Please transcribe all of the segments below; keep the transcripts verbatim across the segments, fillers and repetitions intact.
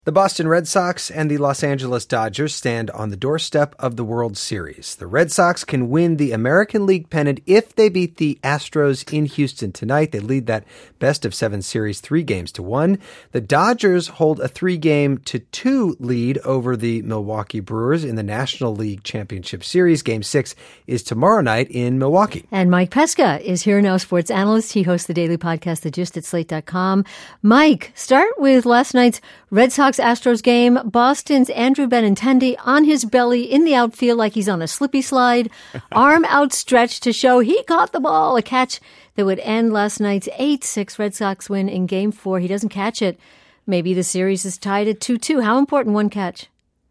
The Boston Red Sox and the Los Angeles Dodgers stand on the doorstep of the World Series. The Red Sox can win the American League pennant if they beat the Astros in Houston tonight. They lead that best of seven series three games to one. The Dodgers hold a three game to two lead over the Milwaukee Brewers in the National League Championship Series. Game six is tomorrow night in Milwaukee. And Mike Pesca is here now, sports analyst. He hosts the daily podcast, The Gist at Slate dot com. Mike, start with last night's Red Sox Astros game. Boston's Andrew Benintendi on his belly in the outfield like he's on a slippy slide, arm outstretched to show he caught the ball, a catch that would end last night's eight six Red Sox win in game four. He doesn't catch it. Maybe the series is tied at two two. How important one catch?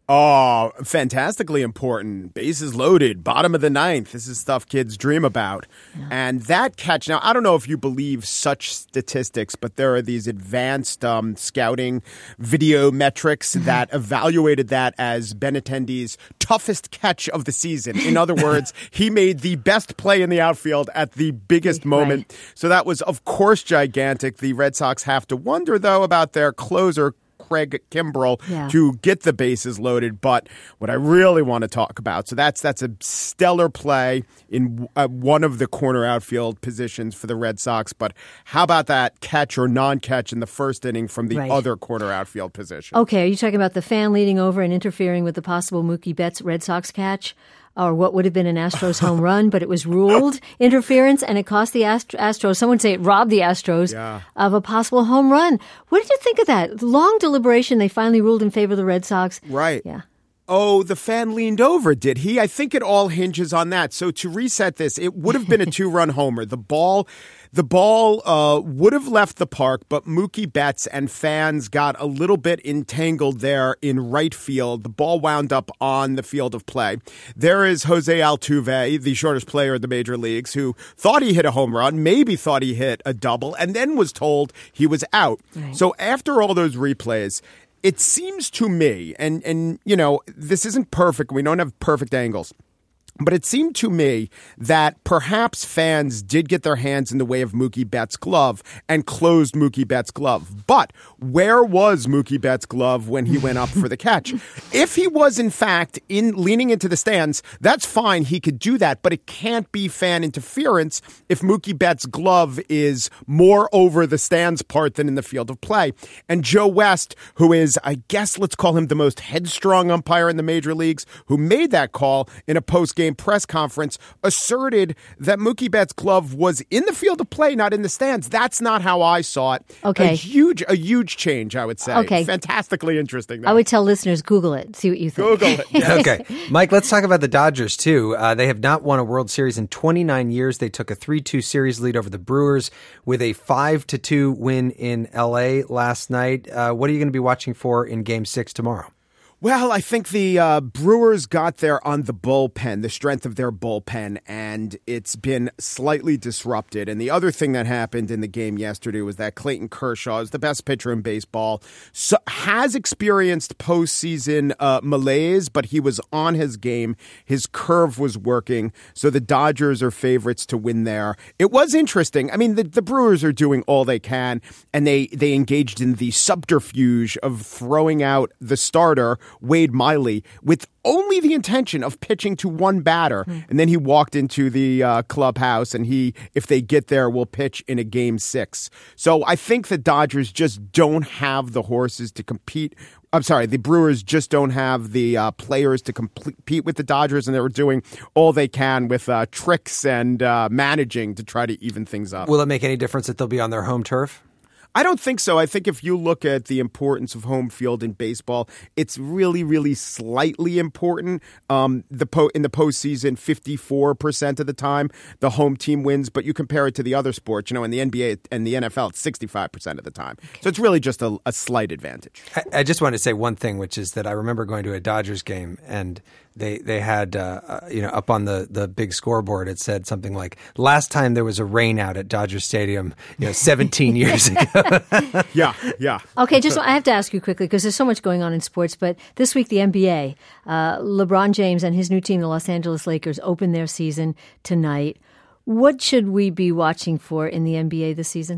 Oh, fantastically important. Bases loaded, bottom of the ninth. This is stuff kids dream about. Yeah. And that catch, now, I don't know if you believe such statistics, but there are these advanced um, scouting video metrics that evaluated that as Benintendi's toughest catch of the season. In other words, he made the best play in the outfield at the biggest moment. Right. So that was, of course, gigantic. The Red Sox have to wonder, though, about their closer, Craig Kimbrell, yeah. to get the bases loaded. But what I really want to talk about, so that's that's a stellar play in uh, one of the corner outfield positions for the Red Sox. But how about that catch or non-catch in the first inning from the right. other corner outfield position? Okay, are you talking about the fan leading over and interfering with the possible Mookie Betts Red Sox catch? Or what would have been an Astros home run, but it was ruled interference, and it cost the Ast- Astros, some would say it robbed the Astros yeah. of a possible home run. What did you think of that? Long deliberation, they finally ruled in favor of the Red Sox. Right. Yeah. Oh, the fan leaned over, did he? I think it all hinges on that. So to reset this, it would have been a two-run homer. The ball... The ball uh, would have left the park, but Mookie Betts and fans got a little bit entangled there in right field. The ball wound up on the field of play. There is Jose Altuve, the shortest player in the major leagues, who thought he hit a home run, maybe thought he hit a double, and then was told he was out. Right. So after all those replays, it seems to me, and, and you know, this isn't perfect. We don't have perfect angles. But it seemed to me that perhaps fans did get their hands in the way of Mookie Betts' glove and closed Mookie Betts' glove. But where was Mookie Betts' glove when he went up for the catch? If he was, in fact, in leaning into the stands, that's fine. He could do that. But it can't be fan interference if Mookie Betts' glove is more over the stands part than in the field of play. And Joe West, who is, I guess, let's call him the most headstrong umpire in the major leagues, who made that call in a post-game press conference, asserted that Mookie Betts' glove was in the field of play, not in the stands. That's not how I saw it. Okay. A huge, a huge change, I would say. Okay. Fantastically interesting, though. I would tell listeners, Google it, see what you think. Google it. Yeah. Okay. Mike, let's talk about the Dodgers, too. Uh, they have not won a World Series in twenty-nine years. They took a three two series lead over the Brewers with a five to two win in L A last night. Uh, what are you going to be watching for in Game six tomorrow? Well, I think the uh, Brewers got there on the bullpen, the strength of their bullpen, and it's been slightly disrupted. And the other thing that happened in the game yesterday was that Clayton Kershaw is the best pitcher in baseball, so has experienced postseason uh, malaise, but he was on his game. His curve was working, so the Dodgers are favorites to win there. It was interesting. I mean, the, the Brewers are doing all they can, and they, they engaged in the subterfuge of throwing out the starter, Wade Miley, with only the intention of pitching to one batter. Mm. And then he walked into the uh, clubhouse and he, if they get there, will pitch in a game six. So I think the Dodgers just don't have the horses to compete. I'm sorry, the Brewers just don't have the uh, players to compete with the Dodgers, and they were doing all they can with uh, tricks and uh, managing to try to even things up. Will it make any difference that they'll be on their home turf? I don't think so. I think if you look at the importance of home field in baseball, it's really, really slightly important. Um, the po- in the postseason, fifty-four percent of the time, the home team wins. But you compare it to the other sports, you know, in the N B A and the N F L, it's sixty-five percent of the time. Okay. So it's really just a, a slight advantage. I, I just want to say one thing, which is that I remember going to a Dodgers game and they they had, uh, you know, up on the, the big scoreboard, it said something like, last time there was a rain out at Dodger Stadium, you know, seventeen years ago. yeah, yeah. Okay, just I have to ask you quickly because there's so much going on in sports. But this week, the N B A, uh, LeBron James and his new team, the Los Angeles Lakers, open their season tonight. What should we be watching for in the N B A this season?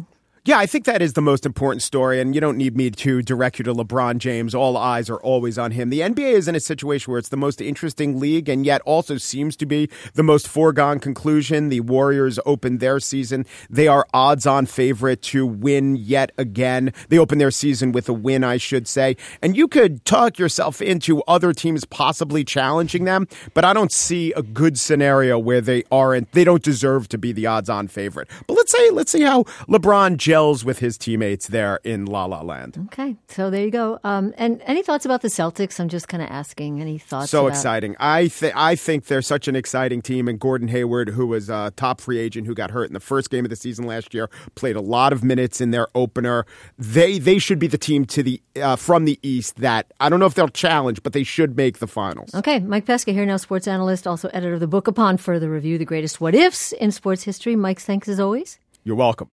Yeah, I think that is the most important story, and you don't need me to direct you to LeBron James. All eyes are always on him. The N B A is in a situation where it's the most interesting league, and yet also seems to be the most foregone conclusion. The Warriors opened their season. They are odds-on favorite to win yet again. They opened their season with a win, I should say. And you could talk yourself into other teams possibly challenging them, but I don't see a good scenario where they aren't. They don't deserve to be the odds-on favorite. But let's say, let's see how LeBron gels with his teammates there in La La Land. Okay, so there you go. Um, and any thoughts about the Celtics? I'm just kind of asking. Any thoughts? So about- exciting. I th- I think they're such an exciting team. And Gordon Hayward, who was a top free agent who got hurt in the first game of the season last year, played a lot of minutes in their opener. They they should be the team to the uh, from the East that I don't know if they'll challenge, but they should make the finals. Okay, Mike Pesca here now, sports analyst, also editor of the book Upon Further Review, The Greatest What Ifs in Sports History. Mike, thanks as always. You're welcome.